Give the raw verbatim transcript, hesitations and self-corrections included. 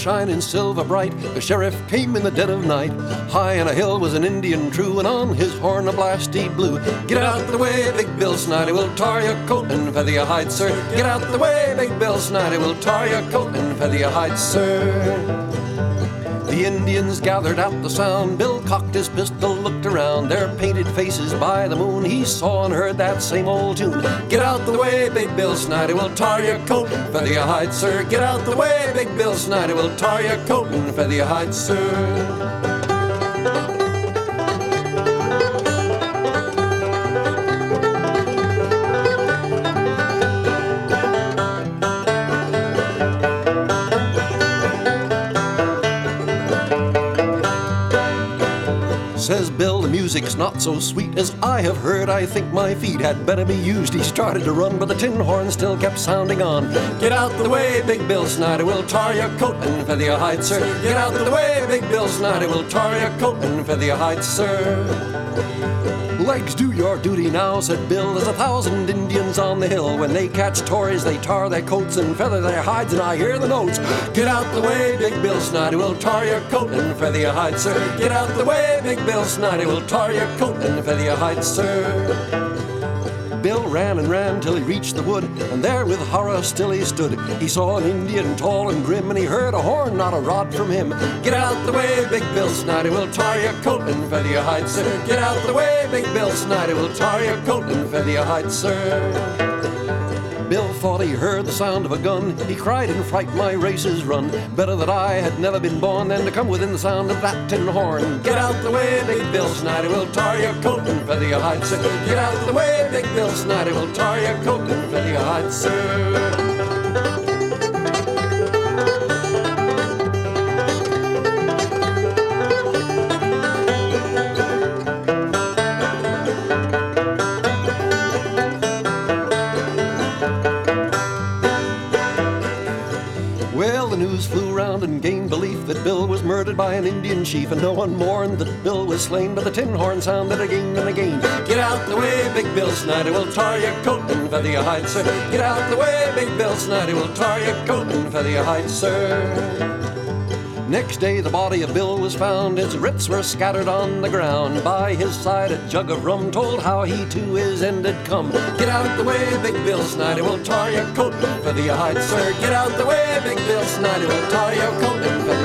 shining silver bright. The sheriff came in the dead of night. High on a hill was an Indian true, and on his horn a blast he blew. Get out the way, Big Bill Snidey, we'll tar your coat and feather your hide, sir. Get out the way, Big Bill Snidey, we'll tar your coat and feather your hide, sir. The Indians gathered at the sound. Bill cocked his pistol, looked around. Their painted faces by the moon, he saw and heard that same old tune. Get out the way, Big Bill Snidey, we'll tar your coat and feather your hide, sir. Get out the way, Big Bill Snidey, we'll tar your coat and feather your hide, sir. Says Bill, the music's not so sweet as I have heard. I think my feet had better be used. He started to run, but the tin horn still kept sounding on. Get out the way, Big Bill Snidey, we'll tar your coat and feather your hide, sir. Get out the way, Big Bill Snidey, we'll tar your coat and feather your hide, sir. Legs, do your duty now, said Bill. There's a thousand Indians on the hill. When they catch Tories, they tar their coats and feather their hides, and I hear the notes. Get out the way, Big Bill Snidey, we'll tar your coat and feather your hide, sir. Get out the way, Big Bill Snidey, we'll tar your coat and feather your hide, sir. Bill ran and ran till he reached the wood, and there with horror still he stood. He saw an Indian tall and grim, and he heard a horn not a rod from him. Get out the way, Big Bill Snidey, we'll tar your coat and feather your hide, sir. Get out the way, Big Bill Snidey, we'll tar your coat and feather your hide, sir. Bill thought he heard the sound of a gun. He cried in fright, my race is run. Better that I had never been born than to come within the sound of that tin horn. Get out the way, Big Bill Snidey, we'll tar your coat and feather your hide, sir. Get out the way, Big Bill Snidey, we'll tar your coat and feather your hide, sir. Well, the news flew round and gained belief that Bill was murdered by an Indian chief, and no one mourned that Bill was slain, but the tin horn sounded again and again. Get out the way, Big Bill Snidey, we'll tar your coat and feather your hide, sir. Get out the way, Big Bill Snidey, we'll tar your coat and feather your hide, sir. Next day the body of Bill was found. His writs were scattered on the ground. By his side a jug of rum told how he to his end had come. Get out the way, Big Bill Snidey, we'll tar your coat and feather your hide, sir. Get out the way, Big Bill Snidey, we'll tar your coat and feather